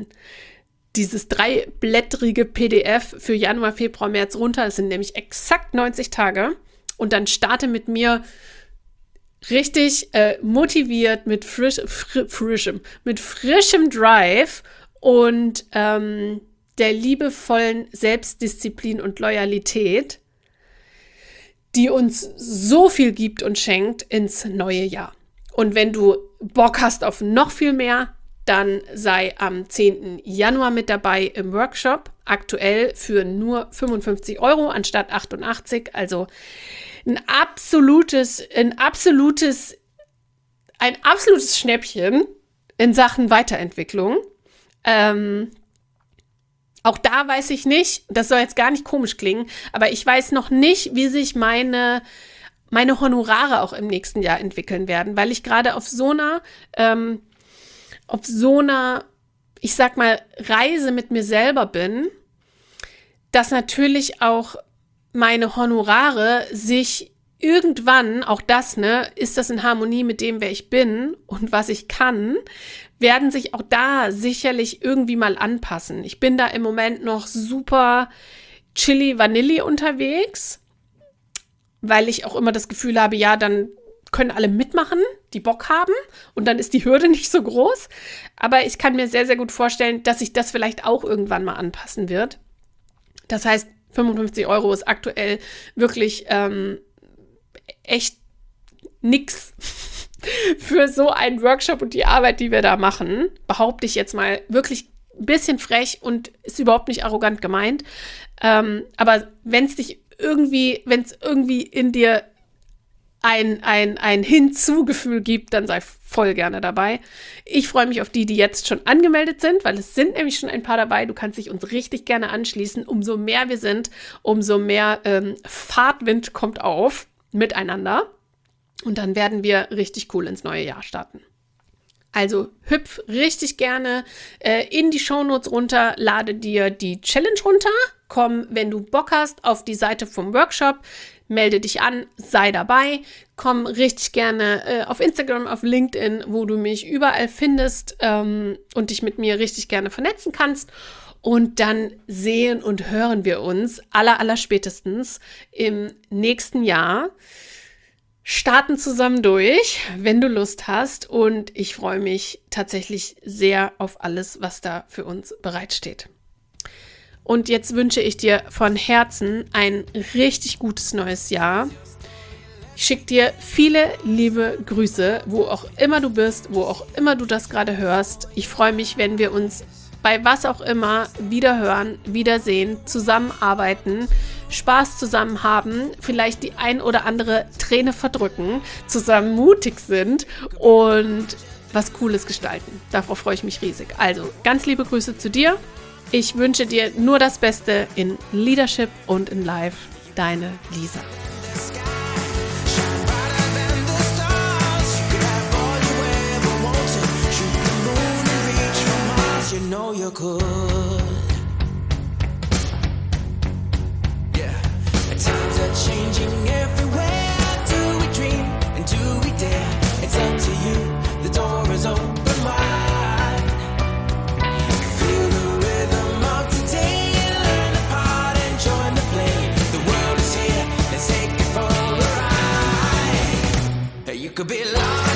3-blättrige PDF für Januar, Februar, März runter. Das sind nämlich exakt 90 Tage. Und dann starte mit mir richtig motiviert, mit frischem Drive und der liebevollen Selbstdisziplin und Loyalität, die uns so viel gibt und schenkt ins neue Jahr. Und wenn du Bock hast auf noch viel mehr, dann sei am 10. Januar mit dabei im Workshop. Aktuell für nur 55 € anstatt 88. Also ein absolutes Schnäppchen in Sachen Weiterentwicklung. Auch da weiß ich nicht, das soll jetzt gar nicht komisch klingen, aber ich weiß noch nicht, wie sich meine Honorare auch im nächsten Jahr entwickeln werden, weil ich gerade auf so einer, ich sag mal, Reise mit mir selber bin, dass natürlich auch meine Honorare sich irgendwann, auch das, ist das in Harmonie mit dem, wer ich bin und was ich kann, werden sich auch da sicherlich irgendwie mal anpassen. Ich bin da im Moment noch super chilly vanilli unterwegs, weil ich auch immer das Gefühl habe, ja, dann können alle mitmachen, die Bock haben und dann ist die Hürde nicht so groß. Aber ich kann mir sehr, sehr gut vorstellen, dass sich das vielleicht auch irgendwann mal anpassen wird. Das heißt, 55 € ist aktuell wirklich echt nix für so einen Workshop und die Arbeit, die wir da machen, behaupte ich jetzt mal wirklich ein bisschen frech und ist überhaupt nicht arrogant gemeint. Aber wenn es irgendwie in dir ein Hinzugefühl gibt, dann sei voll gerne dabei. Ich freue mich auf die jetzt schon angemeldet sind, weil es sind nämlich schon ein paar dabei. Du kannst dich uns richtig gerne anschließen. Umso mehr wir sind, umso mehr Fahrtwind kommt auf miteinander. Und dann werden wir richtig cool ins neue Jahr starten. Also hüpf richtig gerne in die Shownotes runter, lade dir die Challenge runter, komm, wenn du Bock hast, auf die Seite vom Workshop, melde dich an, sei dabei, komm richtig gerne auf Instagram, auf LinkedIn, wo du mich überall findest und dich mit mir richtig gerne vernetzen kannst. Und dann sehen und hören wir uns allerspätestens im nächsten Jahr. Starten zusammen durch, wenn du Lust hast. Und ich freue mich tatsächlich sehr auf alles, was da für uns bereitsteht. Und jetzt wünsche ich dir von Herzen ein richtig gutes neues Jahr. Ich schicke dir viele liebe Grüße, wo auch immer du bist, wo auch immer du das gerade hörst. Ich freue mich, wenn wir uns bei was auch immer wieder hören, wiedersehen, zusammenarbeiten, Spaß zusammen haben, vielleicht die ein oder andere Träne verdrücken, zusammen mutig sind und was Cooles gestalten. Darauf freue ich mich riesig. Also ganz liebe Grüße zu dir. Ich wünsche dir nur das Beste in Leadership und in Life. Deine Lisa. You know you could. Yeah. Times are changing everywhere. Do we dream and do we dare? It's up to you. The door is open wide. Feel the rhythm of today. Learn the part and join the play. The world is here. Let's take it for a ride. You could be lost.